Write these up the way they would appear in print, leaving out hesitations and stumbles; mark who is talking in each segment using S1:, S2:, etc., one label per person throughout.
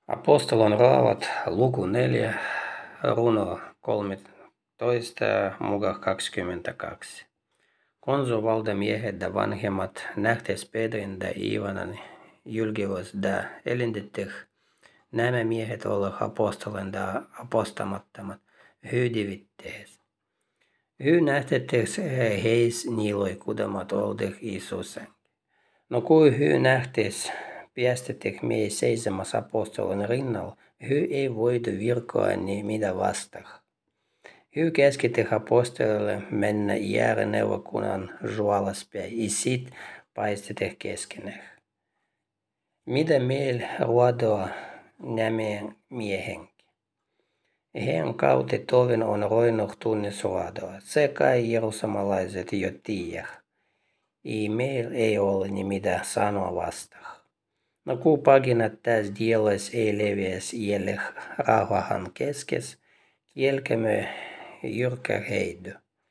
S1: Apostolon raavat, luku 4, runo 13, muga 22. Konsuvaltamiehet ja vanhemmat nähtes Pedrin ja Iivanan julkivos ja elintetih, nämä miehet olla apostolen ja apostamattomat, hyydivittees. Hyy nähteteks heis niiloi kudamat oldeh Iisusen. No kui hyy nähtes piästeteh mei seisemas apostolin rinnalla, hyy ei voidu virkoa niin mitä vastaan. Hyy käskiteh apostolille mennä jäädä neuvokunnan juolaspäin ja sit paisteteh keskeneh. Mitä meil ruodoa nämä miehenkin? Heidän kautta toven on roinnoh tunnis ruodoa. Se kai jerusamalaiset jo tiedä. I meil ei ole niin mitä sanoa vastaan. No kun paginat tässä dielas ei leviäs jäljeh rauhahan keskes, kielkämö jyrkä heidy.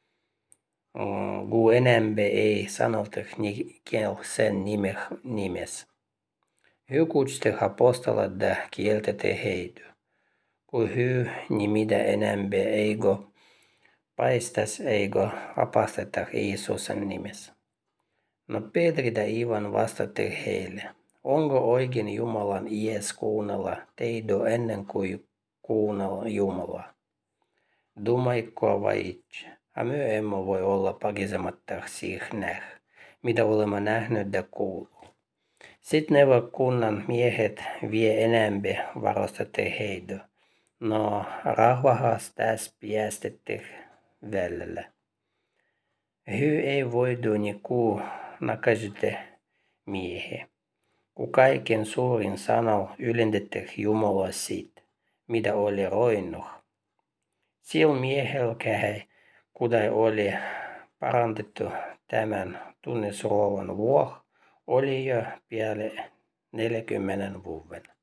S1: Kun enemmän ei sanoteh nikel sen nimes. Hyy kutsuteh apostolat ja kielteteh heidy. Kun hyy niin mitä enemmän eigo paistas eigo apastetah Iisusen nimessä. No Petri ja Ivan vastateh heille. Onko oikein Jumalan ies kuunnella teitä ennen kuin kuunnella Jumalaa? Dumaikkoa vai itse? A myö emme voi olla pakisematta siihen mitä olemme nähnyt ja kuullut. Sitten neuvokunnan miehet vie enemmän varasteteh heitä. No rauhahas tässä piästeteh välillä. Hyy ei voidu niin kuin nakaisute miehe. Kun kaiken suurin sanoo ylenteteh Jumala siitä, mitä oli roinnoh. Sillä miehellä kähä, kudai oli parantettu tämän tunnisruovan vuoh, oli jo päälle 40 vuoden.